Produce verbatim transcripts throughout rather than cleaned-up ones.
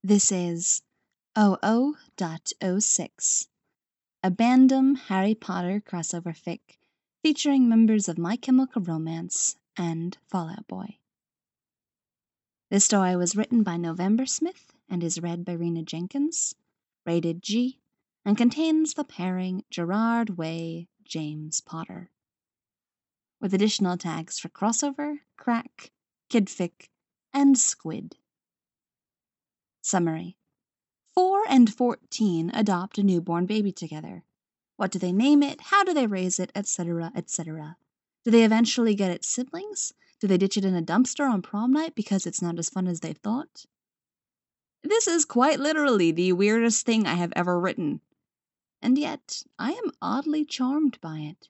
This is O O oh six, a Bandom Harry Potter crossover fic featuring members of My Chemical Romance and Fall Out Boy. This story was written by November Smith and is read by Rena Jenkins, rated G, and contains the pairing Gerard Way, James Potter, with additional tags for crossover, crack, kidfic, and squid. Summary. Four and fourteen adopt a newborn baby together. What do they name it? How do they raise it? Etc., et cetera. Do they eventually get its siblings? Do they ditch it in a dumpster on prom night because it's not as fun as they thought? This is quite literally the weirdest thing I have ever written, and yet I am oddly charmed by it.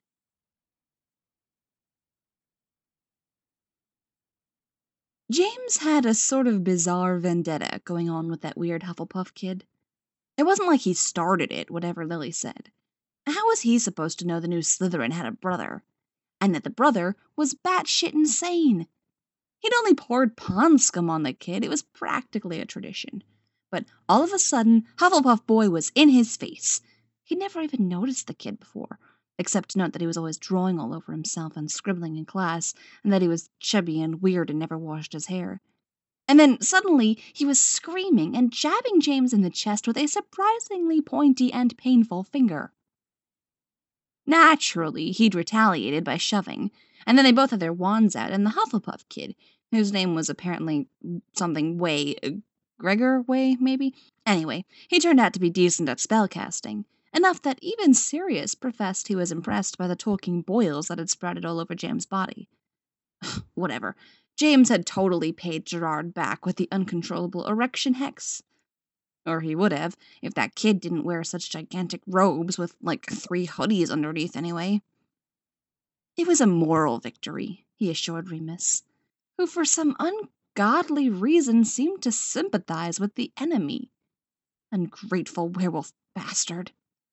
James had a sort of bizarre vendetta going on with that weird Hufflepuff kid. It wasn't like he started it, whatever Lily said. How was he supposed to know the new Slytherin had a brother? And that the brother was batshit insane? He'd only poured pond scum on the kid. It was practically a tradition. But all of a sudden, Hufflepuff Boy was in his face. He'd never even noticed the kid before, except to note that he was always drawing all over himself and scribbling in class, and that he was chubby and weird and never washed his hair. And then suddenly he was screaming and jabbing James in the chest with a surprisingly pointy and painful finger. Naturally, he'd retaliated by shoving, and then they both had their wands out, and the Hufflepuff kid, whose name was apparently something Way, uh, Gregor Way, maybe? Anyway, he turned out to be decent at spellcasting, enough that even Sirius professed he was impressed by the talking boils that had sprouted all over James' body. Whatever. James had totally paid Gerard back with the uncontrollable erection hex. Or he would have, if that kid didn't wear such gigantic robes with, like, three hoodies underneath anyway. It was a moral victory, he assured Remus, who for some ungodly reason seemed to sympathize with the enemy. Ungrateful werewolf bastard.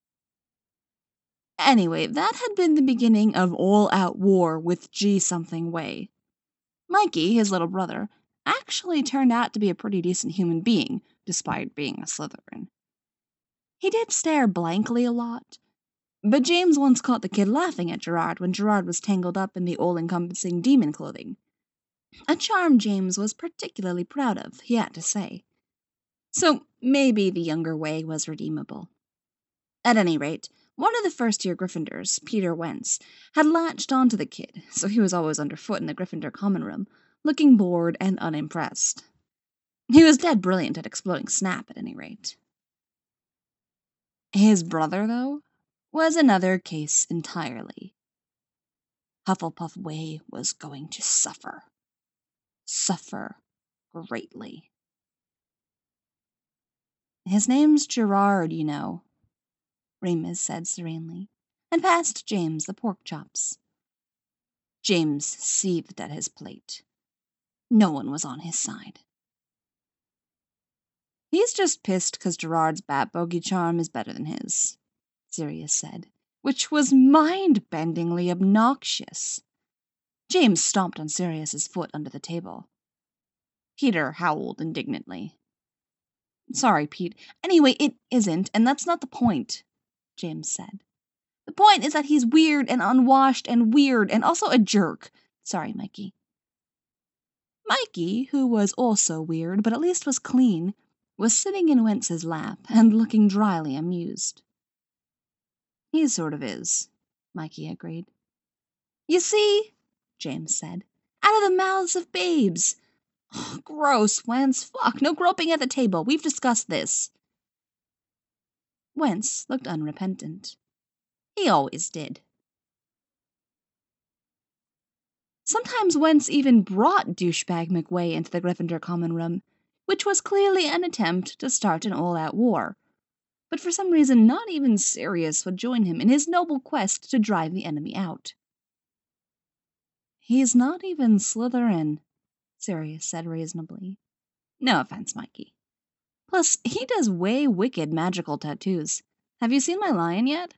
Anyway, that had been the beginning of all-out war with G-something Way. Mikey, his little brother, actually turned out to be a pretty decent human being, despite being a Slytherin. He did stare blankly a lot, but James once caught the kid laughing at Gerard when Gerard was tangled up in the all-encompassing demon clothing. A charm James was particularly proud of, he had to say. So maybe the younger Way was redeemable. At any rate, one of the first-year Gryffindors, Peter Wentz, had latched onto the kid, so he was always underfoot in the Gryffindor common room, looking bored and unimpressed. He was dead brilliant at exploding snap, at any rate. His brother, though, was another case entirely. Hufflepuff Way was going to suffer. Suffer greatly. His name's Gerard, you know, Remus said serenely, and passed James the pork chops. James seethed at his plate. No one was on his side. He's just pissed 'cause Gerard's bat bogey charm is better than his, Sirius said, which was mind-bendingly obnoxious. James stomped on Sirius's foot under the table. Peter howled indignantly. Sorry, Pete. Anyway, it isn't, and that's not the point, James said. The point is that he's weird and unwashed and weird and also a jerk. Sorry, Mikey. Mikey, who was also weird but at least was clean, was sitting in Wentz's lap and looking dryly amused. He sort of is, Mikey agreed. You see, James said, out of the mouths of babes. Oh, gross, Wentz. Fuck, no groping at the table. We've discussed this. Wentz looked unrepentant. He always did. Sometimes Wentz even brought douchebag McWay into the Gryffindor common room, which was clearly an attempt to start an all-out war. But for some reason not even Sirius would join him in his noble quest to drive the enemy out. He's not even Slytherin, Sirius said reasonably. No offense, Mikey. Plus, he does way wicked magical tattoos. Have you seen my lion yet?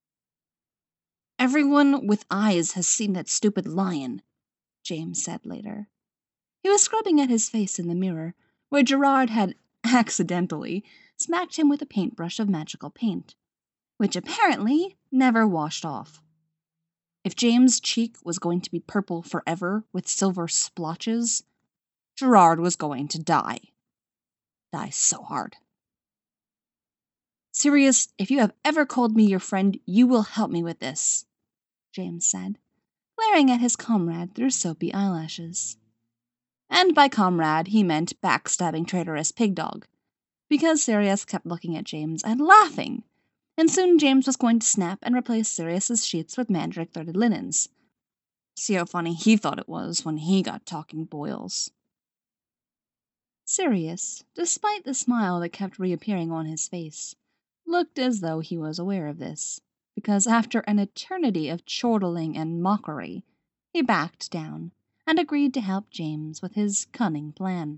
Everyone with eyes has seen that stupid lion, James said later. He was scrubbing at his face in the mirror, where Gerard had accidentally, smacked him with a paintbrush of magical paint, which apparently never washed off. If James' cheek was going to be purple forever with silver splotches, Gerard was going to die. Die so hard. Sirius, if you have ever called me your friend, you will help me with this, James said, glaring at his comrade through soapy eyelashes. And by comrade he meant backstabbing traitorous pig dog, because Sirius kept looking at James and laughing, and soon James was going to snap and replace Sirius's sheets with mandrake-threaded linens. See how funny he thought it was when he got talking boils. Sirius, despite the smile that kept reappearing on his face, looked as though he was aware of this, because after an eternity of chortling and mockery, he backed down and agreed to help James with his cunning plan.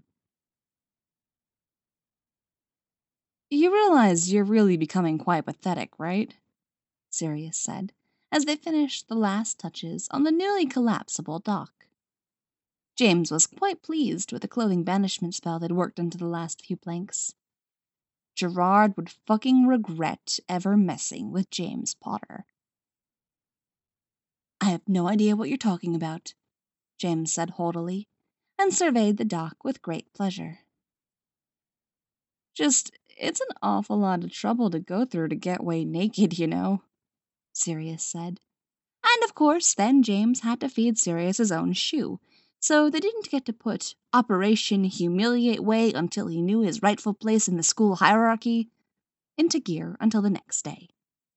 You realize you're really becoming quite pathetic, right? Sirius said, as they finished the last touches on the newly collapsible dock. James was quite pleased with the clothing banishment spell they'd worked into the last few planks. Gerard would fucking regret ever messing with James Potter. I have no idea what you're talking about, James said haughtily, and surveyed the dock with great pleasure. Just, it's an awful lot of trouble to go through to get way naked, you know, Sirius said. And of course, then James had to feed Sirius his own shoe, so they didn't get to put Operation Humiliate Way until he knew his rightful place in the school hierarchy into gear until the next day.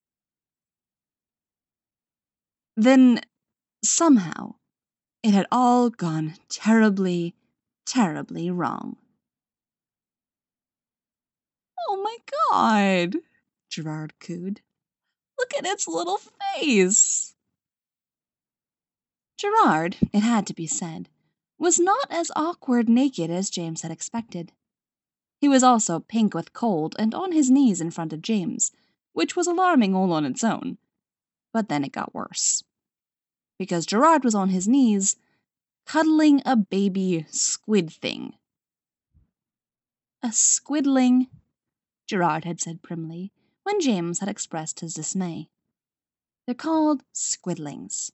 Then, somehow, it had all gone terribly, terribly wrong. Oh my God, Gerard cooed. Look at its little face. Gerard, it had to be said, was not as awkward naked as James had expected. He was also pink with cold and on his knees in front of James, which was alarming all on its own. But then it got worse. Because Gerard was on his knees, cuddling a baby squid thing. A squidling, Gerard had said primly, when James had expressed his dismay. They're called squidlings.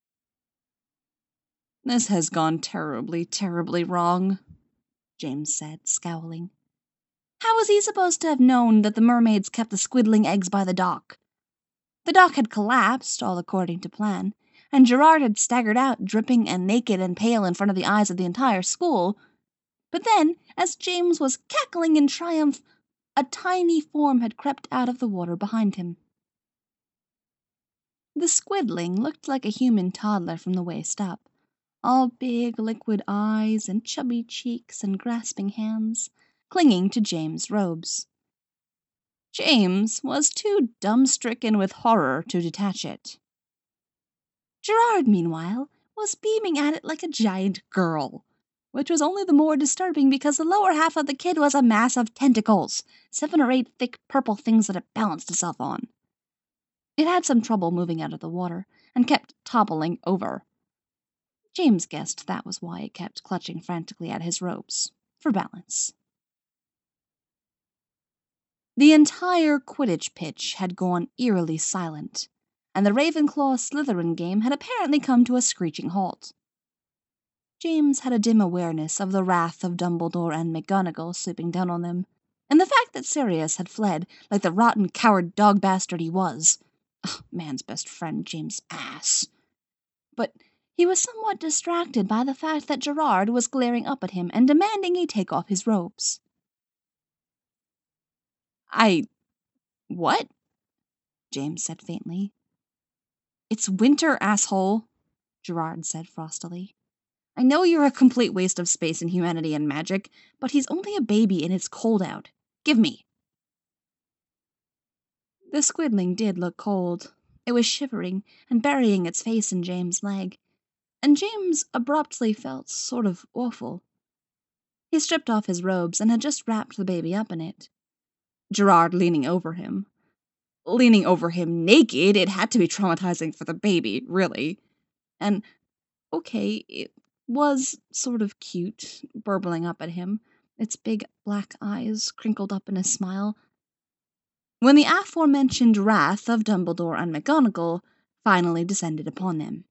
This has gone terribly, terribly wrong, James said, scowling. How was he supposed to have known that the mermaids kept the squidling eggs by the dock? The dock had collapsed, all according to plan, and Gerard had staggered out, dripping and naked and pale in front of the eyes of the entire school. But then, as James was cackling in triumph, a tiny form had crept out of the water behind him. The squidling looked like a human toddler from the waist up, all big liquid eyes and chubby cheeks and grasping hands, clinging to James' robes. James was too dumb-stricken with horror to detach it. Gerard, meanwhile, was beaming at it like a giant girl, which was only the more disturbing because the lower half of the kid was a mass of tentacles, seven or eight thick purple things that it balanced itself on. It had some trouble moving out of the water, and kept toppling over. James guessed that was why it kept clutching frantically at his robes, for balance. The entire Quidditch pitch had gone eerily silent, and the Ravenclaw-Slytherin game had apparently come to a screeching halt. James had a dim awareness of the wrath of Dumbledore and McGonagall swooping down on them, and the fact that Sirius had fled like the rotten coward dog bastard he was. Ugh, man's best friend, James' ass. But he was somewhat distracted by the fact that Gerard was glaring up at him and demanding he take off his robes. I... what? James said faintly. It's winter, asshole, Gerard said frostily. I know you're a complete waste of space and humanity and magic, but he's only a baby and it's cold out. Give me. The squidling did look cold. It was shivering and burying its face in James' leg, and James abruptly felt sort of awful. He stripped off his robes and had just wrapped the baby up in it. Gerard leaning over him. Leaning over him naked, it had to be traumatizing for the baby, really. And, okay, it was sort of cute, burbling up at him, its big black eyes crinkled up in a smile, when the aforementioned wrath of Dumbledore and McGonagall finally descended upon them.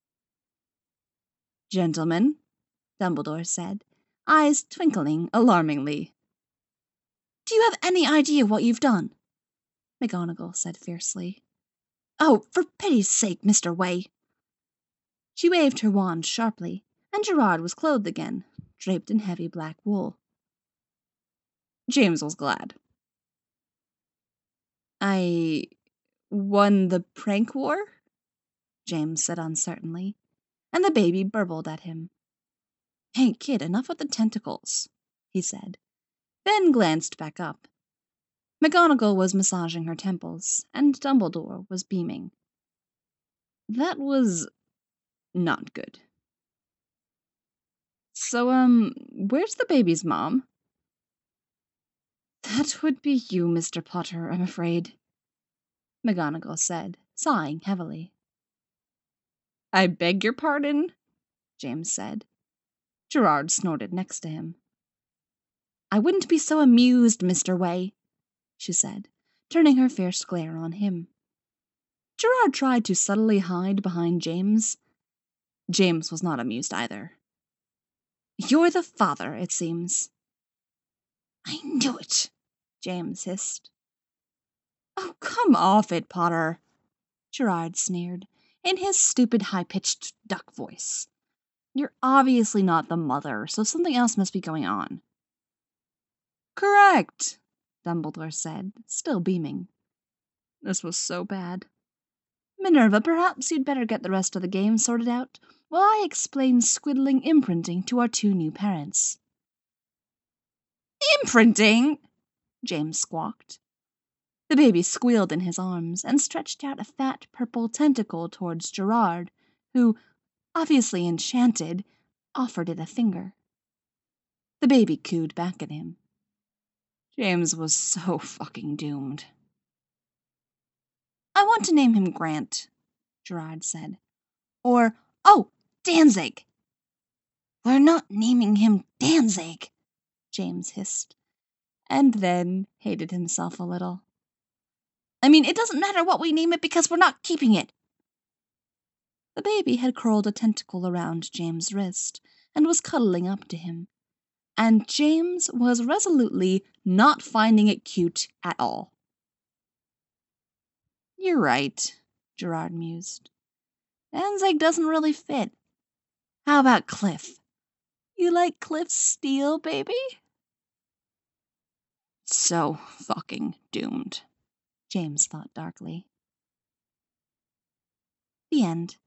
"Gentlemen," Dumbledore said, eyes twinkling alarmingly. "Do you have any idea what you've done?" McGonagall said fiercely. "Oh, for pity's sake, Mister Way!" She waved her wand sharply, and Gerard was clothed again, draped in heavy black wool. James was glad. "I won the prank war?" James said uncertainly, and the baby burbled at him. "Hey, kid, enough with the tentacles," he said, then glanced back up. McGonagall was massaging her temples, and Dumbledore was beaming. That was not good. "So, um, where's the baby's mom?" "That would be you, Mister Potter, I'm afraid," McGonagall said, sighing heavily. "I beg your pardon?" James said. Gerard snorted next to him. "I wouldn't be so amused, Mister Way," she said, turning her fierce glare on him. Gerard tried to subtly hide behind James. James was not amused either. "You're the father, it seems." "I knew it," James hissed. "Oh, come off it, Potter," Gerard sneered, in his stupid high-pitched duck voice. "You're obviously not the mother, so something else must be going on." "Correct," Dumbledore said, still beaming. This was so bad. "Minerva, perhaps you'd better get the rest of the game sorted out, while I explain squiddling imprinting to our two new parents." "Imprinting!" James squawked. The baby squealed in his arms and stretched out a fat purple tentacle towards Gerard, who, obviously enchanted, offered it a finger. The baby cooed back at him. James was so fucking doomed. "I want to name him Grant," Gerard said. "Or, oh, Danzig!" "We're not naming him Danzig," James hissed, and then hated himself a little. "I mean, it doesn't matter what we name it because we're not keeping it." The baby had curled a tentacle around James' wrist and was cuddling up to him, and James was resolutely not finding it cute at all. "You're right," Gerard mused. "Danzig doesn't really fit. How about Cliff? You like Cliff's steel, baby?" So fucking doomed, James thought darkly. The end.